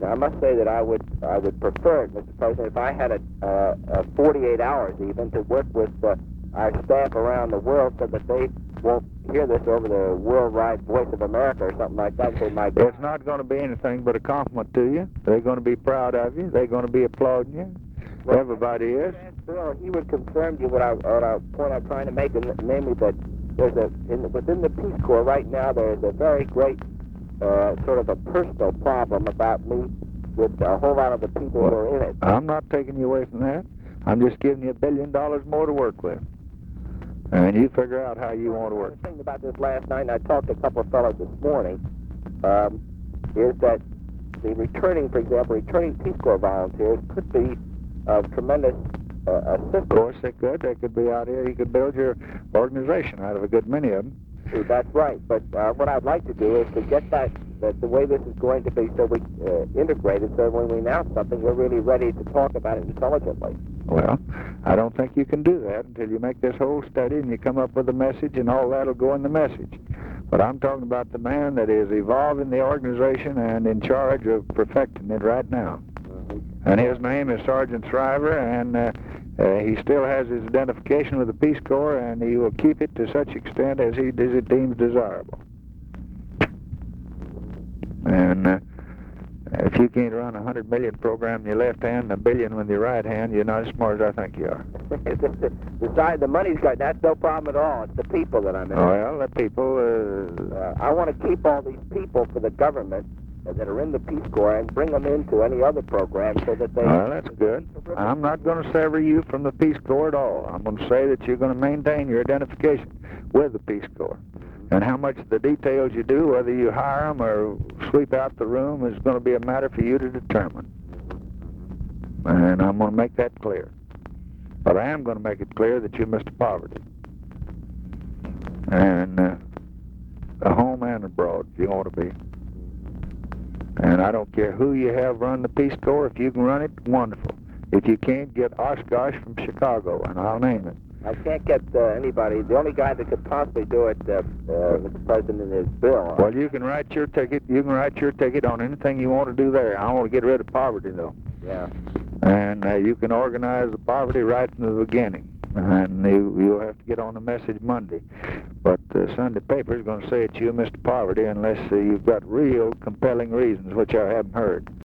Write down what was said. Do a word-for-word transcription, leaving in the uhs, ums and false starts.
I must say that I would I would prefer it, Mister President, if I had a, uh, a forty-eight hours even to work with uh, our staff around the world so that they won't hear this over the worldwide Voice of America or something like that. Say, my God. It's not going to be anything but a compliment to you. They're going to be proud of you. They're going to be applauding you. Well, everybody is. Bill, he would confirm you what I, what I point I'm trying to make, and namely that there's a in, within the Peace Corps right now there is a very great uh, sort of a personal problem about me with a whole lot of the people well, who are in it. I'm not taking you away from that. I'm just giving you a billion dollars more to work with. And you figure out how you want to work. The thing about this last night, and I talked to a couple of fellows this morning, um, is that the returning, for example, returning Peace Corps volunteers could be of tremendous uh, assistance. Of course they could. They could be out here. You could build your organization out of a good many of them. True, that's right. But uh, what I'd like to do is to get that, that the way this is going to be so we uh, integrated, so when we announce something, we're really ready to talk about it intelligently. Well, I don't think you can do that until you make this whole study and you come up with a message, and all that will go in the message. But I'm talking about the man that is evolving the organization and in charge of perfecting it right now. Mm-hmm. And his name is Sergeant Shriver, and uh, uh, he still has his identification with the Peace Corps, and he will keep it to such extent as he, as he deems desirable. And uh, if you can't run a hundred million program in your left hand and a billion with your right hand, you're not as smart as I think you are. the side, the money's got, that's no problem at all. It's the people that I'm in. Well, the people... Uh, uh, I want to keep all these people for the government uh, that are in the Peace Corps and bring them into any other program so that they... Well, that's good. I'm not going to sever you from the Peace Corps at all. I'm going to say that you're going to maintain your identification with the Peace Corps. And how much of the details you do, whether you hire them or sweep out the room, is going to be a matter for you to determine. And I'm going to make that clear. But I am going to make it clear that you're Mister Poverty. And uh, at home and abroad, if you want to be. And I don't care who you have run the Peace Corps. If you can run it, wonderful. If you can't, get Oshkosh from Chicago, and I'll name it. I can't get uh, anybody. The only guy that could possibly do it, uh, uh, Mister President, is Bill. Well, you can write your ticket. You can write your ticket on anything you want to do there. I want to get rid of poverty, though. Yeah. And uh, you can organize the poverty right from the beginning. And you, you'll have to get on the message Monday. But the Sunday paper is going to say it's you, Mister Poverty, unless uh, you've got real compelling reasons, which I haven't heard.